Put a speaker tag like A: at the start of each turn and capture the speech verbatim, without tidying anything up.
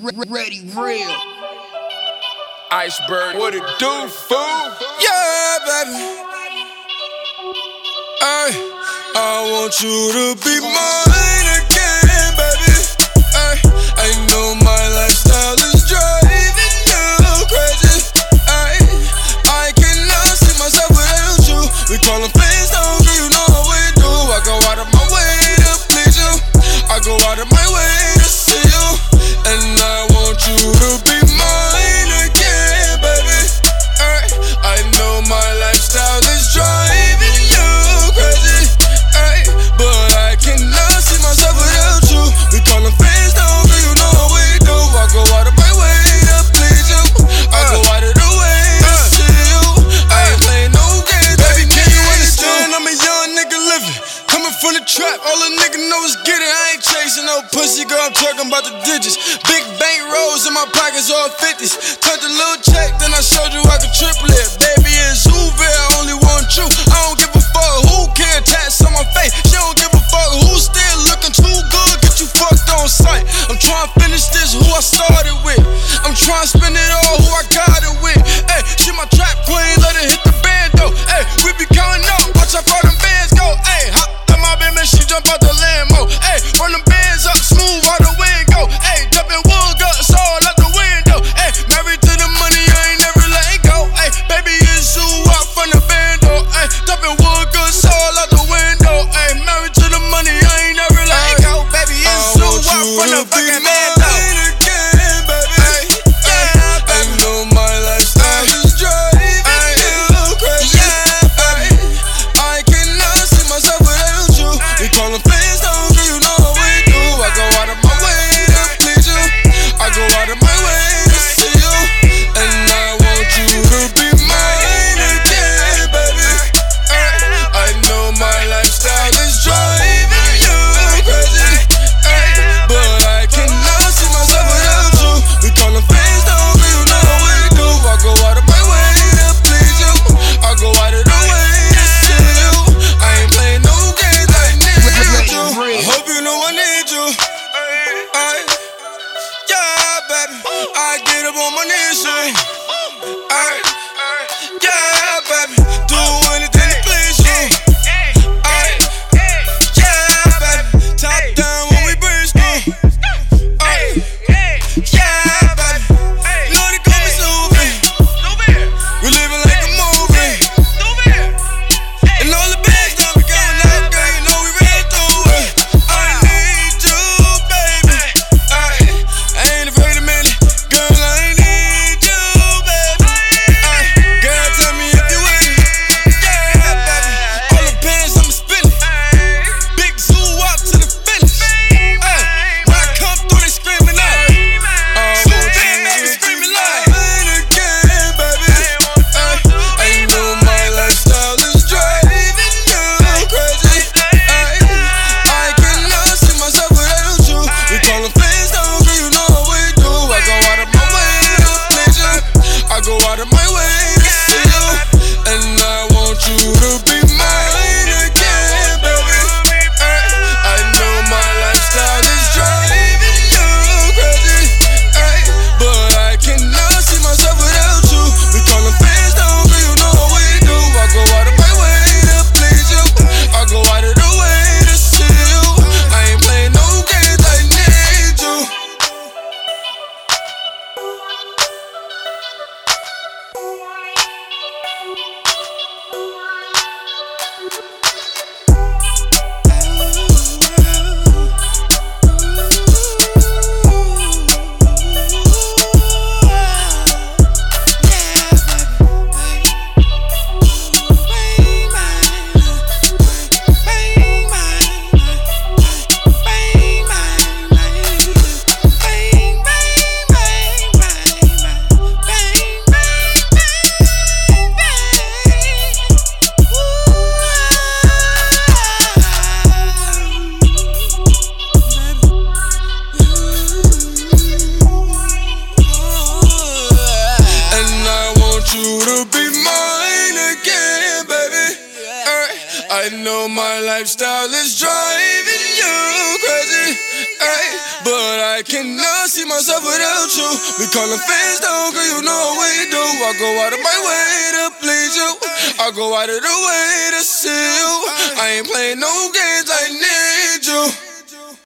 A: Ready, real.
B: Iceberg, what it do, fool?
C: Yeah, baby. Ay, I want you to be mine again, baby. Ay, I know my lifestyle is driving you crazy. Ay, I cannot see myself without you. We call them friends, don't you know how we do. I go out of my way to please you. I go out of my way to see you. And I want you to be mine again, baby. Ay, I know my lifestyle is driving you crazy. Ay, but I cannot see myself without you. We call them friends, don't you know how we do. I go out of my way to please you. I go out of the way to see you. I ain't playing no games. Baby, can you understand? I'm a young nigga living, coming from the trap. All a nigga know is get it. I ain't chasing no pussy, girl. I'm talking about the digits. Big bank rolls in my pockets, all fifties. Turned a little check, then I showed you I could triple it. Baby, it's Uber, I only want you. I don't give a fuck who can attach on my face. She don't give a fuck who's still looking too good. Get you fucked on sight. I'm trying to finish this, who I started with. I'm trying to spend it all, who I got it with. Hey, she my trap queen, let it hit the bando. Hey, we be counting up, watch how far them bands go. Hey, hop on my baby, she jump out the Lambo. Hey, run them bands up, smooth out the wind go. Hey, jumping wood guts all out the window. Hey, married to the money, I ain't never let it go. Hey, baby, it's you out from the bando. Hey, jumping wood guts all out the window. Hey, married to the money, I ain't never let it go. Baby, it's you out from the fucking bando. I know my lifestyle is driving you crazy. Ay, but I cannot see myself without you. We callin' fans though, girl, you know what we do. I go out of my way to please you. I go out of the way to see you. I ain't playing no games, I